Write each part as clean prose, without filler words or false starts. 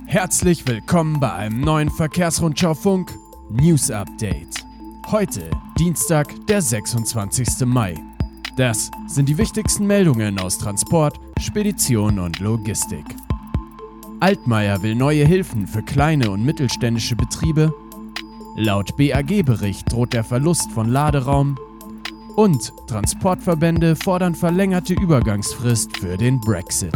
Herzlich willkommen bei einem neuen Verkehrsrundschau-Funk News Update. Heute Dienstag, der 26. Mai. Das sind die wichtigsten Meldungen aus Transport, Spedition und Logistik. Altmaier will neue Hilfen für kleine und mittelständische Betriebe. Laut BAG-Bericht droht der Verlust von Laderaum. Und Transportverbände fordern verlängerte Übergangsfrist für den Brexit.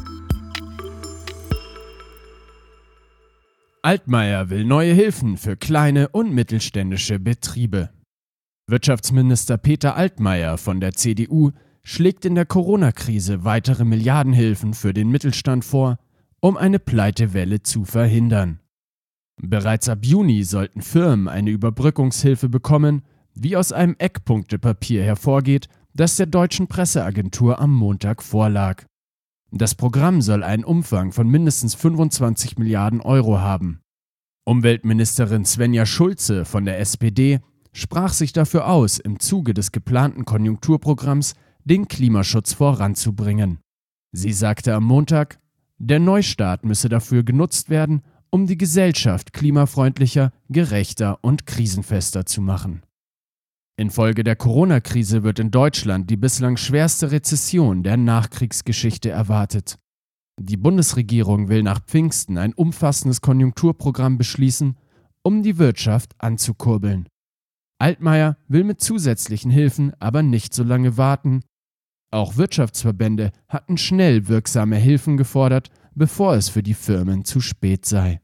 Altmaier will neue Hilfen für kleine und mittelständische Betriebe. Wirtschaftsminister Peter Altmaier von der CDU schlägt in der Corona-Krise weitere Milliardenhilfen für den Mittelstand vor, um eine Pleitewelle zu verhindern. Bereits ab Juni sollten Firmen eine Überbrückungshilfe bekommen, wie aus einem Eckpunktepapier hervorgeht, das der deutschen Presseagentur am Montag vorlag. Das Programm soll einen Umfang von mindestens 25 Milliarden Euro haben. Umweltministerin Svenja Schulze von der SPD sprach sich dafür aus, im Zuge des geplanten Konjunkturprogramms den Klimaschutz voranzubringen. Sie sagte am Montag, der Neustart müsse dafür genutzt werden, um die Gesellschaft klimafreundlicher, gerechter und krisenfester zu machen. Infolge der Corona-Krise wird in Deutschland die bislang schwerste Rezession der Nachkriegsgeschichte erwartet. Die Bundesregierung will nach Pfingsten ein umfassendes Konjunkturprogramm beschließen, um die Wirtschaft anzukurbeln. Altmaier will mit zusätzlichen Hilfen aber nicht so lange warten. Auch Wirtschaftsverbände hatten schnell wirksame Hilfen gefordert, bevor es für die Firmen zu spät sei.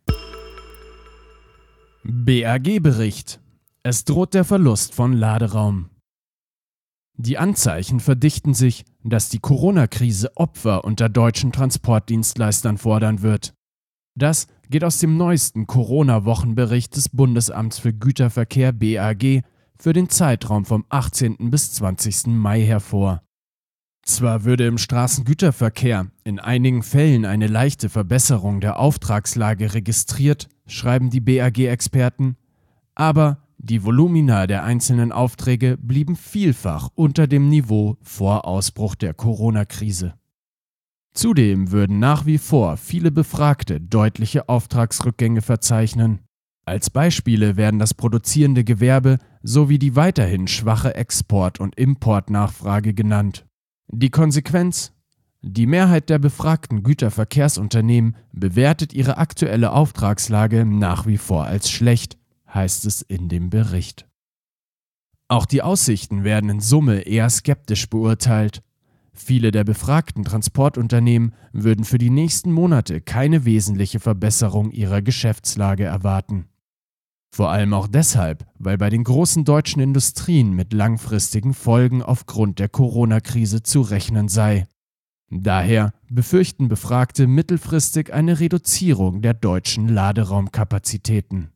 BAG-Bericht: Es droht der Verlust von Laderaum. Die Anzeichen verdichten sich, dass die Corona-Krise Opfer unter deutschen Transportdienstleistern fordern wird. Das geht aus dem neuesten Corona-Wochenbericht des Bundesamts für Güterverkehr BAG für den Zeitraum vom 18. bis 20. Mai hervor. Zwar würde im Straßengüterverkehr in einigen Fällen eine leichte Verbesserung der Auftragslage registriert, schreiben die BAG-Experten, aber die Volumina der einzelnen Aufträge blieben vielfach unter dem Niveau vor Ausbruch der Corona-Krise. Zudem würden nach wie vor viele Befragte deutliche Auftragsrückgänge verzeichnen. Als Beispiele werden das produzierende Gewerbe sowie die weiterhin schwache Export- und Importnachfrage genannt. Die Konsequenz? Die Mehrheit der befragten Güterverkehrsunternehmen bewertet ihre aktuelle Auftragslage nach wie vor als schlecht, heißt es in dem Bericht. Auch die Aussichten werden in Summe eher skeptisch beurteilt. Viele der befragten Transportunternehmen würden für die nächsten Monate keine wesentliche Verbesserung ihrer Geschäftslage erwarten. Vor allem auch deshalb, weil bei den großen deutschen Industrien mit langfristigen Folgen aufgrund der Corona-Krise zu rechnen sei. Daher befürchten Befragte mittelfristig eine Reduzierung der deutschen Laderaumkapazitäten.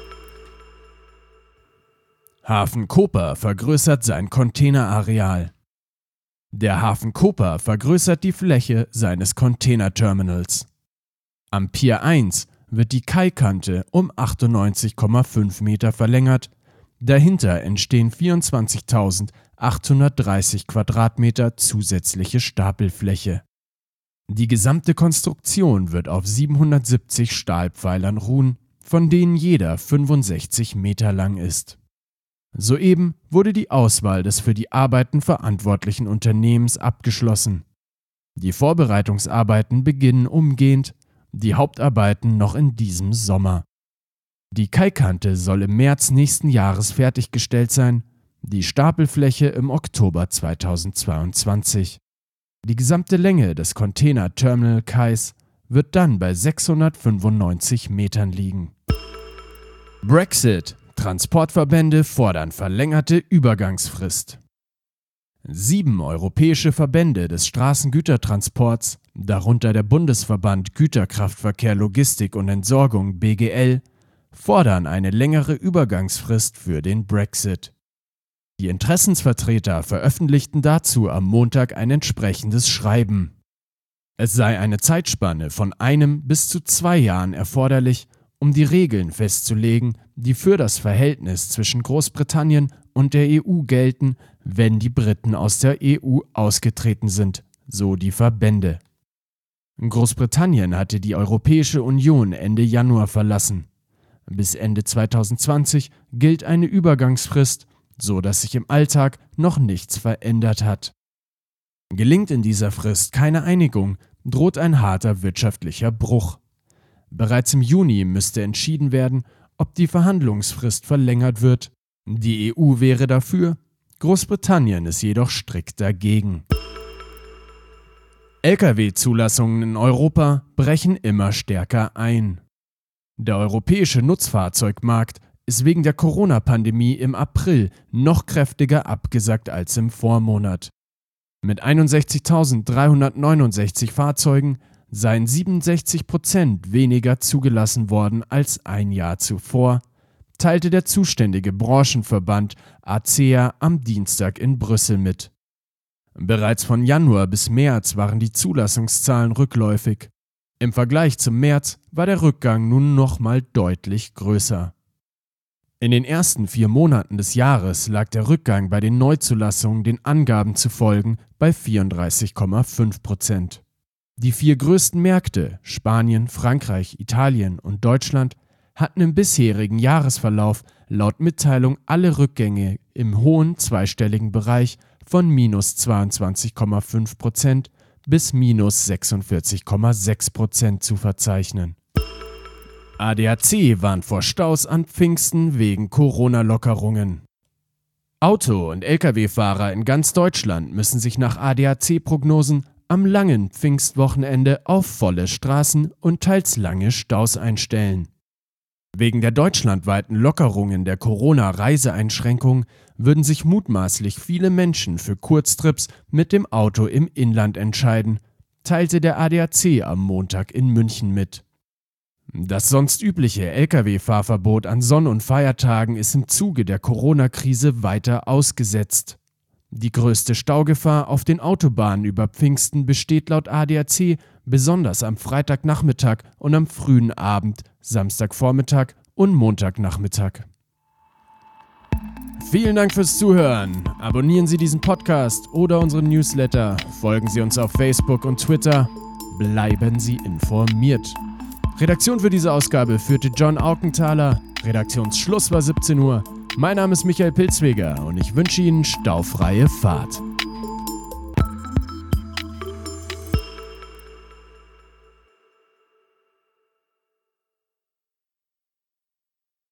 Hafen Koper vergrößert sein Containerareal. Der Hafen Koper vergrößert die Fläche seines Containerterminals. Am Pier 1 wird die Kaikante um 98,5 Meter verlängert, dahinter entstehen 24.830 Quadratmeter zusätzliche Stapelfläche. Die gesamte Konstruktion wird auf 770 Stahlpfeilern ruhen, von denen jeder 65 Meter lang ist. Soeben wurde die Auswahl des für die Arbeiten verantwortlichen Unternehmens abgeschlossen. Die Vorbereitungsarbeiten beginnen umgehend, die Hauptarbeiten noch in diesem Sommer. Die Kaikante soll im März nächsten Jahres fertiggestellt sein, die Stapelfläche im Oktober 2022. Die gesamte Länge des Container-Terminal-Kais wird dann bei 695 Metern liegen. Brexit: Transportverbände fordern verlängerte Übergangsfrist. 7 europäische Verbände des Straßengütertransports, darunter der Bundesverband Güterkraftverkehr, Logistik und Entsorgung BGL, fordern eine längere Übergangsfrist für den Brexit. Die Interessensvertreter veröffentlichten dazu am Montag ein entsprechendes Schreiben. Es sei eine Zeitspanne von 1 bis zu 2 Jahren erforderlich, um die Regeln festzulegen, die für das Verhältnis zwischen Großbritannien und der EU gelten, wenn die Briten aus der EU ausgetreten sind, so die Verbände. Großbritannien hatte die Europäische Union Ende Januar verlassen. Bis Ende 2020 gilt eine Übergangsfrist, so dass sich im Alltag noch nichts verändert hat. Gelingt in dieser Frist keine Einigung, droht ein harter wirtschaftlicher Bruch. Bereits im Juni müsste entschieden werden, ob die Verhandlungsfrist verlängert wird. Die EU wäre dafür, Großbritannien ist jedoch strikt dagegen. Lkw-Zulassungen in Europa brechen immer stärker ein. Der europäische Nutzfahrzeugmarkt ist wegen der Corona-Pandemie im April noch kräftiger abgesackt als im Vormonat. Mit 61.369 Fahrzeugen seien 67% weniger zugelassen worden als ein Jahr zuvor, teilte der zuständige Branchenverband ACEA am Dienstag in Brüssel mit. Bereits von Januar bis März waren die Zulassungszahlen rückläufig. Im Vergleich zum März war der Rückgang nun nochmal deutlich größer. In den ersten 4 Monaten des Jahres lag der Rückgang bei den Neuzulassungen den Angaben zufolge bei 34,5%. Die 4 größten Märkte, Spanien, Frankreich, Italien und Deutschland, hatten im bisherigen Jahresverlauf laut Mitteilung alle Rückgänge im hohen zweistelligen Bereich von minus 22,5% bis minus 46,6% zu verzeichnen. ADAC warnt vor Staus an Pfingsten wegen Corona-Lockerungen. Auto- und Lkw-Fahrer in ganz Deutschland müssen sich nach ADAC-Prognosen am langen Pfingstwochenende auf volle Straßen und teils lange Staus einstellen. Wegen der deutschlandweiten Lockerungen der Corona-Reiseeinschränkungen würden sich mutmaßlich viele Menschen für Kurztrips mit dem Auto im Inland entscheiden, teilte der ADAC am Montag in München mit. Das sonst übliche Lkw-Fahrverbot an Sonn- und Feiertagen ist im Zuge der Corona-Krise weiter ausgesetzt. Die größte Staugefahr auf den Autobahnen über Pfingsten besteht laut ADAC besonders am Freitagnachmittag und am frühen Abend, Samstagvormittag und Montagnachmittag. Vielen Dank fürs Zuhören. Abonnieren Sie diesen Podcast oder unseren Newsletter. Folgen Sie uns auf Facebook und Twitter. Bleiben Sie informiert. Redaktion für diese Ausgabe führte John Augenthaler. Redaktionsschluss war 17 Uhr. Mein Name ist Michael Pilzweger und ich wünsche Ihnen staufreie Fahrt.